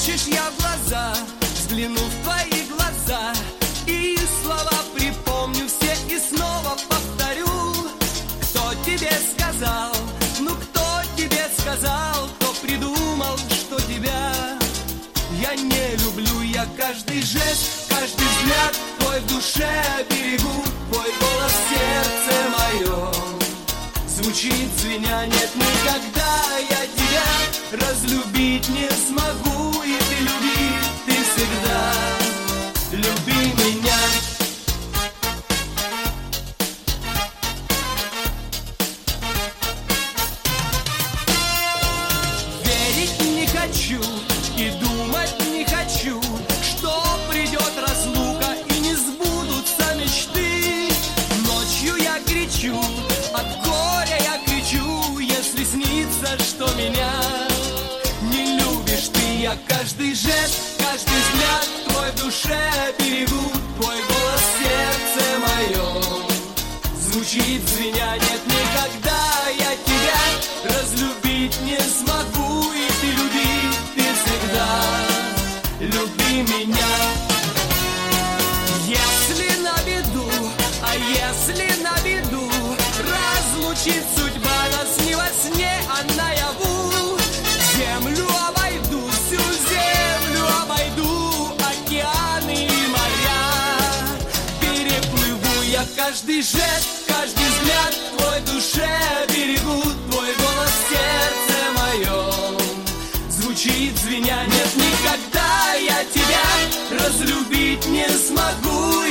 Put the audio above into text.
Хочешь, я в глаза взгляну в твои глаза, и слова припомню все и снова повторю. Кто тебе сказал, ну кто тебе сказал, кто придумал, что тебя я не люблю? Я каждый жест, каждый взгляд твой в душе берегу, твой голос в сердце моем звучит звеня. Нет, никогда я тебя разлюбить не смогу, и ты люби, ты всегда люби меня. Верить не хочу и думать не хочу, что придет разлука и не сбудутся мечты. Ночью я кричу, от горя я кричу, если снится, что меня не любишь ты. Я каждый жест, каждый взгляд твой в душе берегу, твой голос в сердце моем звучит звеня. Нет, никогда я тебя разлюбить не смогу, и ты люби, ты всегда люби меня. Если на беду, а если на беду разлучит судьба нас не во сне, а наяву, землю обойду, всю землю обойду, океаны и моря переплыву. Я каждый жест, каждый взгляд твой в душе берегу, твой голос в сердце моем звучит звеня. Нет, никогда я тебя разлюбить не смогу,